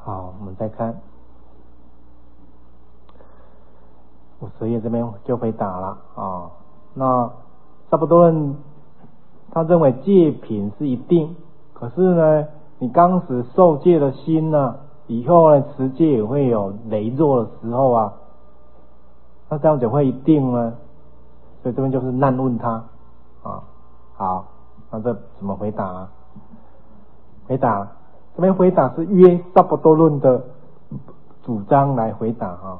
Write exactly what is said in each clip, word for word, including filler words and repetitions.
好，我们再看五十页这边就回答了啊。那萨婆多论他认为戒品是一定，可是呢，你当时受戒的心呢，以后呢持戒也会有羸弱的时候啊，那这样子会一定呢？所以这边就是难问他啊。好，那这怎么回答啊？回答这边回答是约萨婆多论的主张来回答哈。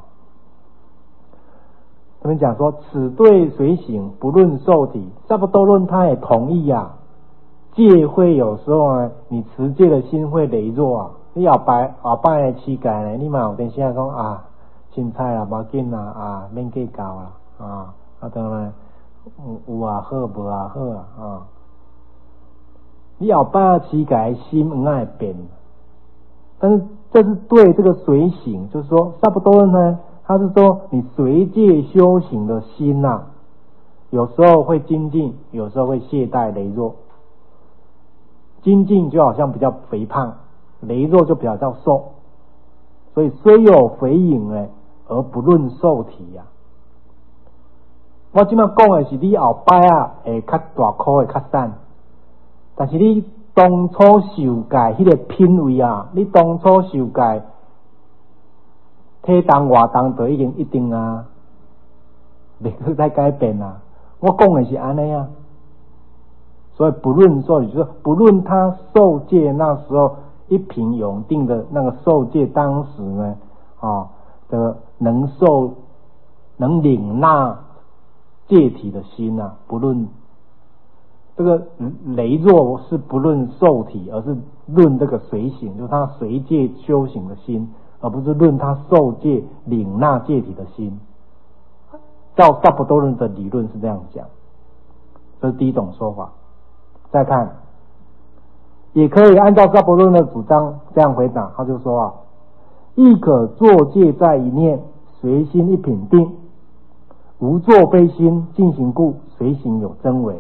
这边讲说，此对随行不论受体，萨婆多论他也同意啊。戒会有时候呢，你持戒的心会羸弱啊。你后摆后摆的膝盖呢，你嘛有等下讲啊，凊彩啦，无要紧啦，啊，免计较啦，啊，啊当然有啊好，无啊好啊，啊。你后摆膝盖心唔爱变，但是这是对这个随行，就是说萨婆多论呢，他是说你随戒修行的心呐、啊，有时候会精进，有时候会懈怠羸弱。精进就好像比较肥胖，羸弱就比较瘦，所以虽有肥影呢，而不论受体呀、啊。我今麦讲的是你后摆啊会较大颗会较瘦，但是你当初受戒迄个品位啊，你当初受戒体重活动就已经一定啊，袂去再改变啊。我讲的是安尼啊。所以不论受体，就是不论他受戒那时候一品永定的那个受戒当时呢，啊的能受能领纳戒体的心啊，不论这个羸弱是不论受体，而是论这个随行，就是他随戒修行的心，而不是论他受戒领纳戒体的心。照萨婆多论的理论是这样讲，这是第一种说法。再看，也可以按照萨婆多论的主张这样回答，他就说啊，亦可作戒在一念，随心一品定，无作非心，进行故，随行有真伪。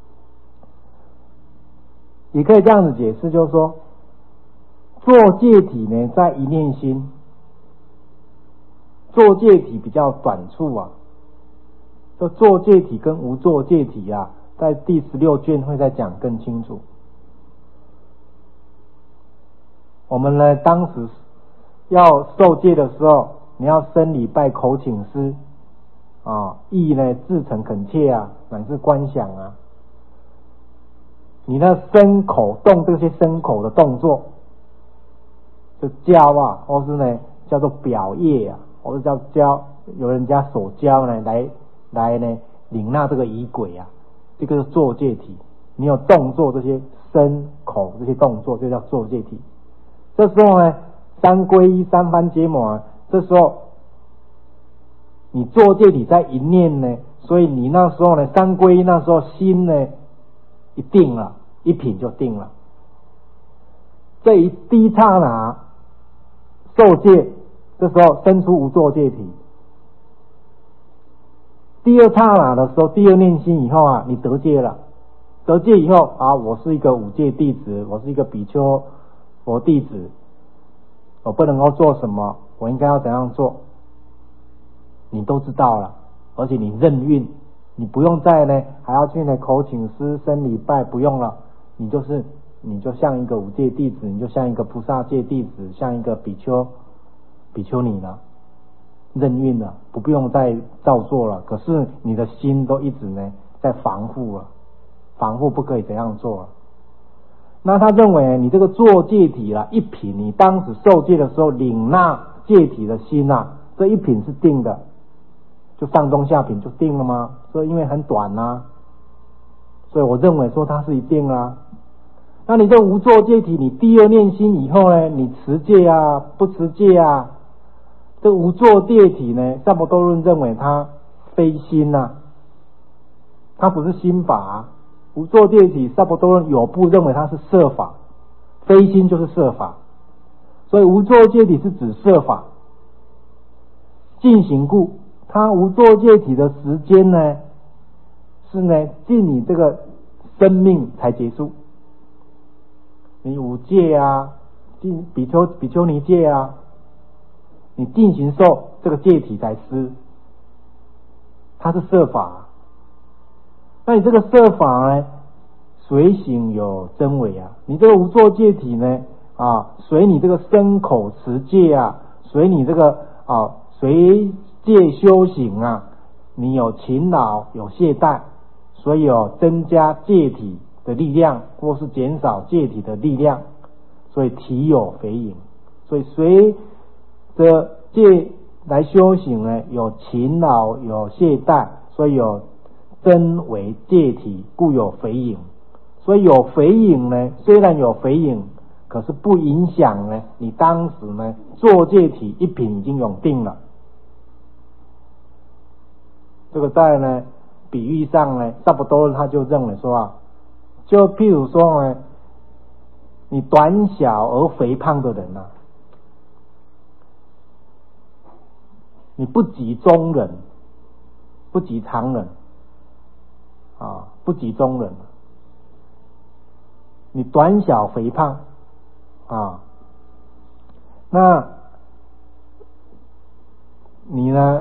也可以这样子解释，就是说，做戒体呢，在一念心，做戒体比较短处啊，就做戒体跟无做戒体啊。在第十六卷会再讲更清楚。我们呢，当时要受戒的时候，你要生礼拜口请师啊，意呢至诚恳切啊，乃至观想啊。你那身口动这些身口的动作，就教啊，或是呢叫做表业啊，或是叫教有人家所教呢，来来呢领纳这个仪轨啊。这个是作戒体，你有动作这些身口这些动作，就叫作戒体。这时候呢，三皈依三番揭摩啊，这时候你作戒体在一念呢，所以你那时候呢，三皈依那时候心呢一定了，一品就定了。这一第一刹那受戒，这时候生出无作戒体。第二刹那的时候，第二念心以后啊，你得戒了，得戒以后啊，我是一个五戒弟子，我是一个比丘佛弟子，我不能够做什么，我应该要怎样做，你都知道了，而且你任运，你不用再呢还要去呢口请师生礼拜，不用了，你就是你就像一个五戒弟子，你就像一个菩萨戒弟子，像一个比丘比丘尼了。任运了，不不用再照做了。可是你的心都一直呢在防护了，防护不可以怎样做了。那他认为你这个做戒体啦，一品你当时受戒的时候领纳戒体的心啊，这一品是定的，就上中下品就定了吗？所以因为很短啊，所以我认为说它是一定啦。那你这无作戒体，你第二念心以后呢，你持戒啊，不持戒啊？这无作戒体呢，萨婆多论认为它非心呐、啊，它不是心法、啊。无作戒体，萨婆多论有部认为它是色法，非心就是色法，所以无作戒体是指色法。进行故，它无作戒体的时间呢，是呢，尽你这个生命才结束。你五戒啊， 进比丘比丘尼戒啊，你进行受这个戒体才施，它是摄法。那你这个摄法呢，随行有真伪啊。你这个无作戒体呢，啊，随你这个身口持戒啊，随你这个啊随戒修行啊，你有勤劳有懈怠，所以有增加戒体的力量，或是减少戒体的力量，所以体有肥盈。所以随着戒来修行呢，有勤劳有懈怠，所以有增为戒体，故有肥盈。所以有肥盈呢，虽然有肥盈，可是不影响呢你当时呢作戒体一品已经永定了。这个在呢比喻上呢，差不多他就认为说啊，就譬如说呢，你短小而肥胖的人啊，你不及中人，不及常人啊，不及中人，你短小肥胖啊，那你呢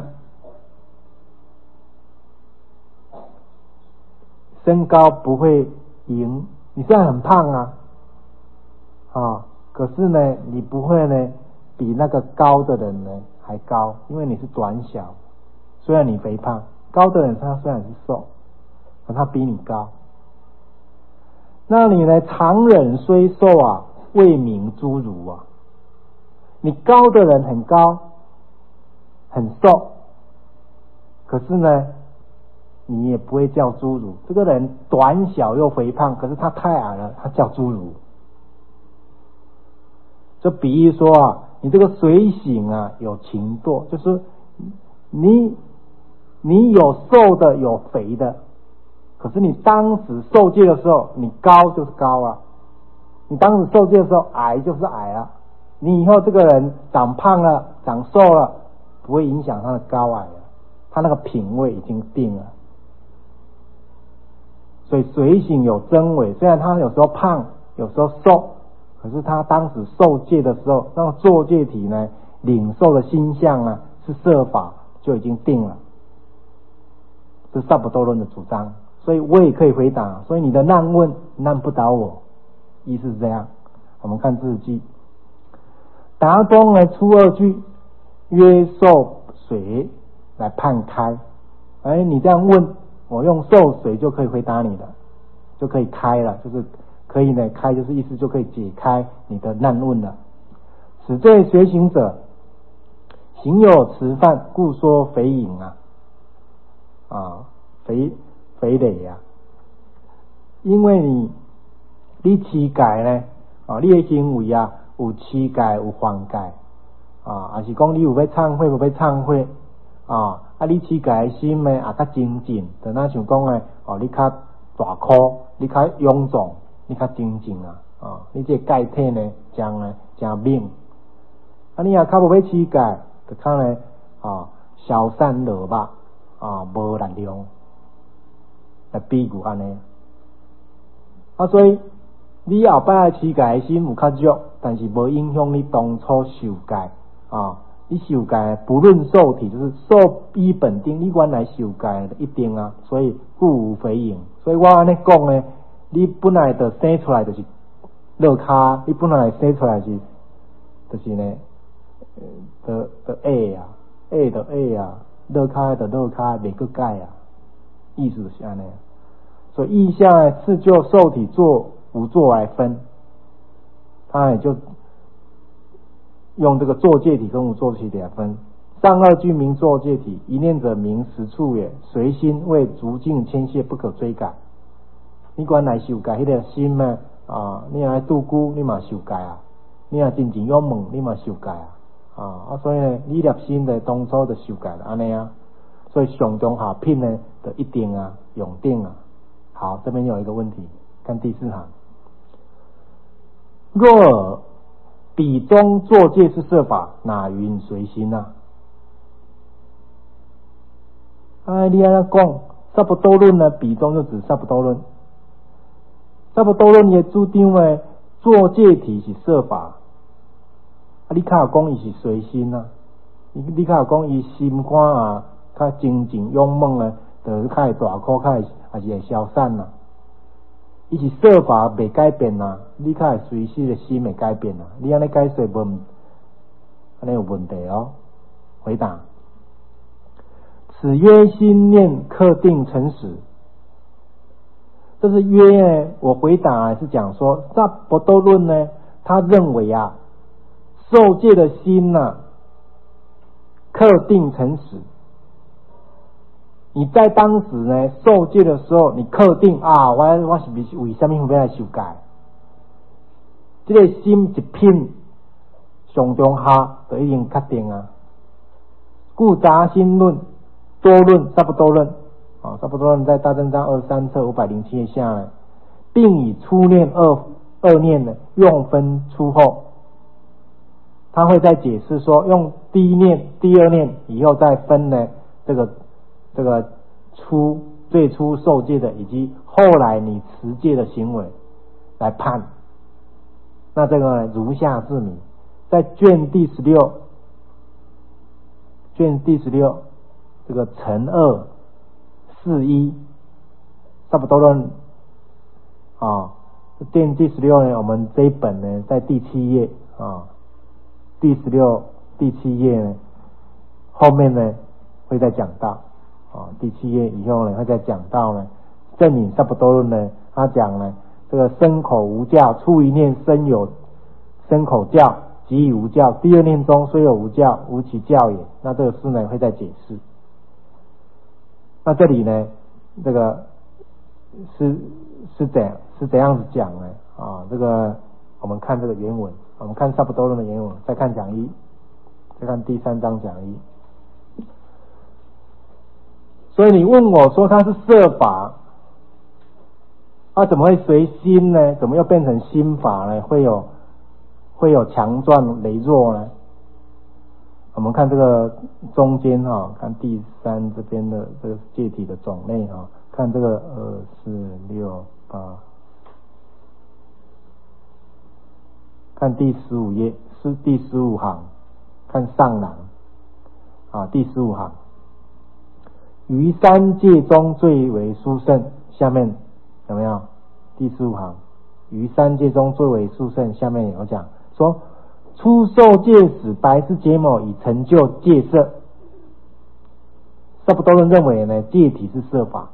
身高不会赢，你虽然很胖啊啊，可是呢你不会呢比那个高的人呢还高，因为你是短小，虽然你肥胖，高的人他虽然是瘦，可他比你高。那你呢常人虽瘦啊，未名诸儒啊，你高的人很高很瘦，可是呢你也不会叫侏儒。这个人短小又肥胖，可是他太矮了，他叫侏儒。这比喻说啊，你这个随行啊有情堕，就是你你有瘦的有肥的，可是你当时受戒的时候，你高就是高啊，你当时受戒的时候矮就是矮啊。你以后这个人长胖了长瘦了，不会影响他的高矮了，他那个品位已经定了。所以随行有真伪，虽然他有时候胖有时候瘦，可是他当时受戒的时候，那个作戒体呢领受的心相啊是摄法，就已经定了。是萨婆多论的主张，所以我也可以回答。所以你的难问难不倒我，意思是这样。我们看字句，答中呢出二句，约受水来判开。哎，你这样问，我用受水就可以回答你了，就可以开了，就是可以呢开，就是意思就可以解开你的难问了。此罪随行者，行有持犯，故说肥盈啊，啊肥肥累啊，因为你你乞丐呢，啊你的行为啊有乞丐有犯戒啊，还是讲你有要忏悔无要忏悔啊？啊，你乞丐的心呢，也较精进，就那像讲诶，哦，你较大箍，你较臃肿，你较精进啊，啊，你这戒体呢，将呢，真猛。啊，你也较无要乞丐，就较呢，啊，消散落肉，啊，无力量，来比喻安尼。啊，所以你后摆乞丐的心有较弱，但是无影响你当初受戒啊。你受戒不论受体，就是受依本定，你原来受戒一定啊，所以故无肥盈。所以我安尼讲呢，你本来就生出来就是落骹，你本来生出来是就是呢，呃，就就矮啊，矮就矮啊，落骹就落骹，袂个改啊，意思就是安尼。所以意下呢是就受体做无做来分，它也就用这个作戒体跟无作戒体来分。上二句名作戒体，一念者名实处也，随心为逐境牵线，不可追赶。你原来受戒迄个心呢啊，你来度孤，你嘛受戒啊；你若真正勇猛，你嘛受戒啊。啊啊，所以呢，你立心的当初就受戒了，安尼啊。所以上中下品呢，就一定啊，永定啊。好，这边有一个问题，看第四行。若尔彼中作戒是摄法，哪云随心啊？哎，你安那讲，萨婆多论呢？彼中就指萨婆多论。萨婆多论也主张呢，作戒体是摄法啊，你较有讲伊是随心啊，你你较有讲伊心肝啊，较精进勇猛诶，就是较会大苦，较会也是会消散啊。伊是设法未改变啊，你较会随时的心会改变啊。你安尼解释无？安尼有问题哦。回答：此约心念克定成实。这是约呢，我回答是讲说，萨婆多论呢，他认为啊，受戒的心呐、啊，克定成实。你在当时呢，受戒的时候，你克定啊，我我是为什么要来受戒？这个心一品上中下，就已经确定啊。故杂心论、多论、萨婆多论。啊，差不多在大正章二十三册五百零七页下呢，并以初念二二念呢用分初后，他会再解释说，用第一念、第二念以后再分呢这个这个初最初受戒的以及后来你持戒的行为来判。那这个呢如下是明，在卷第十六，卷第十六这个乘二。四一差不多论啊，卷第十六呢，我们这一本呢在第七页啊，第十六第七页呢后面呢会再讲到啊，第七页以后呢会再讲到呢正引差不多论呢，他讲呢这个身口无教，初一念身有身口教，即以无教；第二念中虽有无教，无其教也。那这个事呢会再解释。那这里呢，这个是是怎样是怎样子讲呢？啊，这个我们看这个原文，我们看差不多论的原文，再看讲义，再看第三章讲义。所以你问我说它是设法，啊，怎么会随心呢？怎么又变成心法呢？会有会有强壮羸弱呢？我们看这个中间哈、哦，看第三这边的这个戒体的种类哈、哦，看这个二四六八，看第十五页是第十五行，看上栏啊，第十五行，于三界中最为殊胜。下面有没有？第十五行，于三界中最为殊胜。下面有讲说。初受戒时，白氏结某以成就戒色。差不多人认为呢，戒体是色法。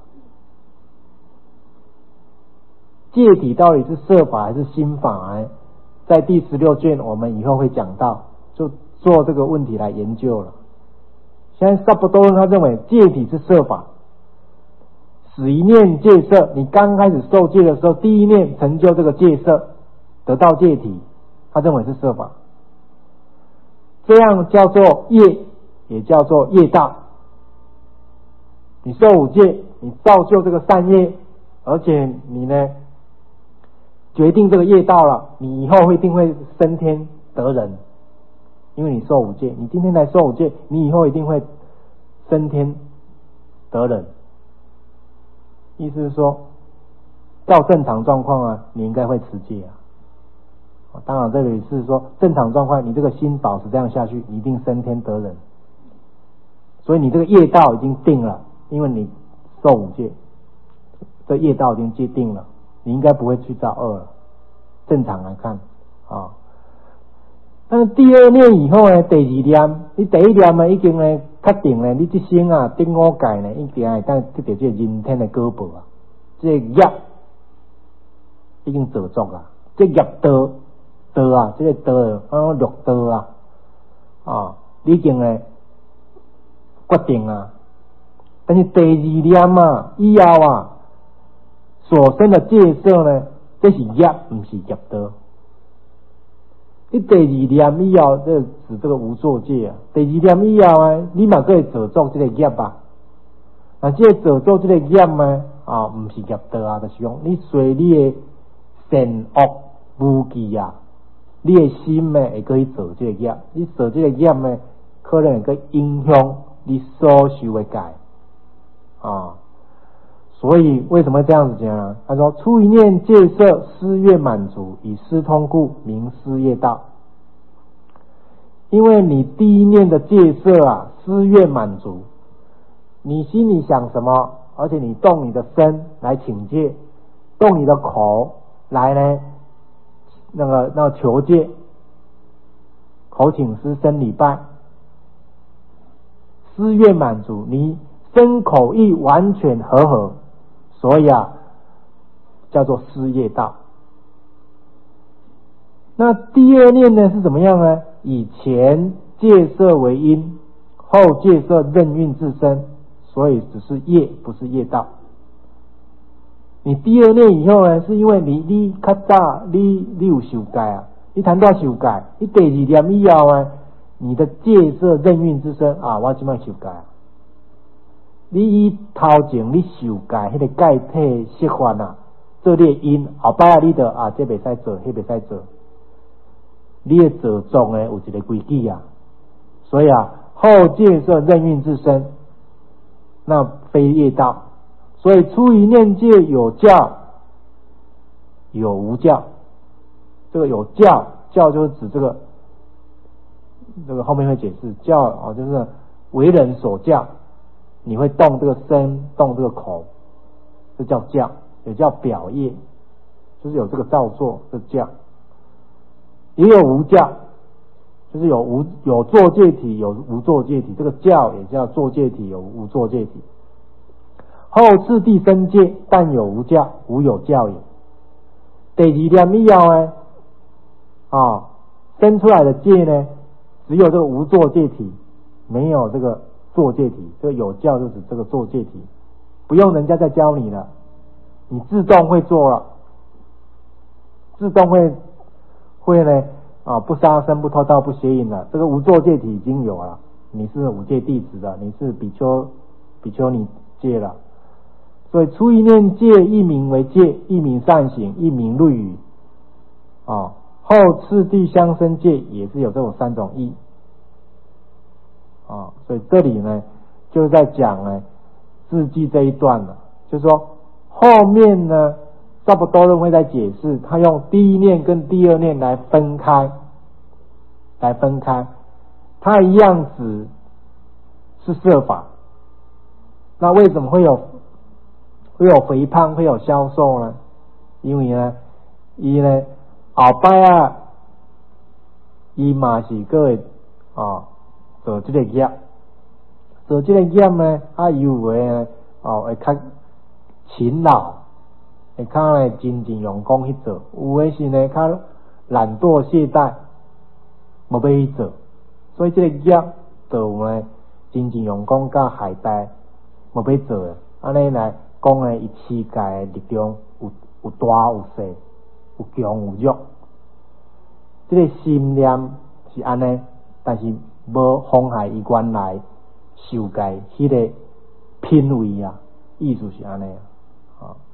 戒体到底是色法还是心法呢？在第十六卷我们以后会讲到，就做这个问题来研究了。现在差不多人他认为戒体是色法，使一念戒色。你刚开始受戒的时候，第一念成就这个戒色，得到戒体，他认为是色法。这样叫做业，也叫做业道。你受五戒，你造就这个善业，而且你呢决定这个业道了，你以后一定会升天得人，因为你受五戒。你今天来受五戒，你以后一定会升天得人。意思是说，照正常状况啊，你应该会持戒啊。当然，这里是说正常状况，你这个心保持这样下去，你一定升天得人。所以你这个业道已经定了，因为你受五戒，这业道已经界定了，你应该不会去造恶了。正常来看啊，但是第二念以后呢，第二念，你第一念呢已经呢确定呢，你这生啊第五界呢，一定会当得到这个人天的果报啊，这个业已经做足了，这业道。道啊，这个道，啊，六道啊，啊，已经呢决定啊。但是第二念啊，以后啊，所生的戒色呢，这是业，不是业道。你第二念以后，这指这个无作戒啊。第二念以后啊，你嘛可以做作这个业啊。啊，这个做作这个业呢，啊，不是业道啊，就是讲你随你的善恶无记啊。你的心呢会可以做这个业，你做这个业呢，可能会影响你所受的戒啊。所以为什么这样子讲呢？他说：初一念戒色，思愿满足，以思通故，名思业道。 因为你第一念的戒色啊，思愿满足，你心里想什么，而且你动你的身来请戒，动你的口来呢，那个那个求戒，口请施，身礼拜，思愿满足，你身口意完全和合，所以啊，叫做思业道。那第二念呢是怎么样呢？以前戒色为因，后戒色任运自身，所以只是业，不是业道。你第二念以后呢，是因为你你较早你你有受戒啊，你谈到受戒，你第二念以后呢，你的戒色任运之身啊，我即摆受戒，你以头前你受戒迄个戒体习惯啊，做你的因，后摆啊你就啊这袂使做，迄袂使做，你的做作呢有一个规矩啊，所以啊后戒色任运之身，那非业道。所以出于念戒有教有无教，这个有教教就是指这个这个后面会解释教啊，就是为人所教，你会动这个身动这个口，这叫教，也叫表业，就是有这个造作，这教。也有无教，就是有无有作戒体有无作戒体，这个教也叫作戒体有无作戒体。后次第生戒，但有无教，无有教也。第二念以后呢，啊，生出来的戒呢，只有这个无作戒体，没有这个作戒体。这个有教就指这个作戒体，不用人家再教你了，你自动会做了，自动会会呢啊，不杀生、不偷盗、不邪淫了。这个无作戒体已经有了，你是五戒弟子的，你是比丘比丘尼戒了。所以出一念戒，一名为戒，一名善行，一名律语啊。后次第相生戒也是有这种三种义啊。所以这里呢，就是在讲呢字记这一段了，就是说后面呢，差不多都会在解释，他用第一念跟第二念来分开，来分开，它一样指是色法。那为什么会有？会有肥胖，会有消瘦呢？因为呢，伊呢后摆啊，伊嘛是个会啊做这个业，做这个业呢，啊有为呢哦会较勤劳，会较呢真正用功去做，有的是呢较懒惰懈怠，无要去做，所以这个业就呢真正用功甲懈怠，无要做的，安尼来。讲呢，伊持戒力量有有大有小，有强有弱。这个心念是安尼，但是无妨害伊原来受戒迄个品位啊，意思是安尼啊。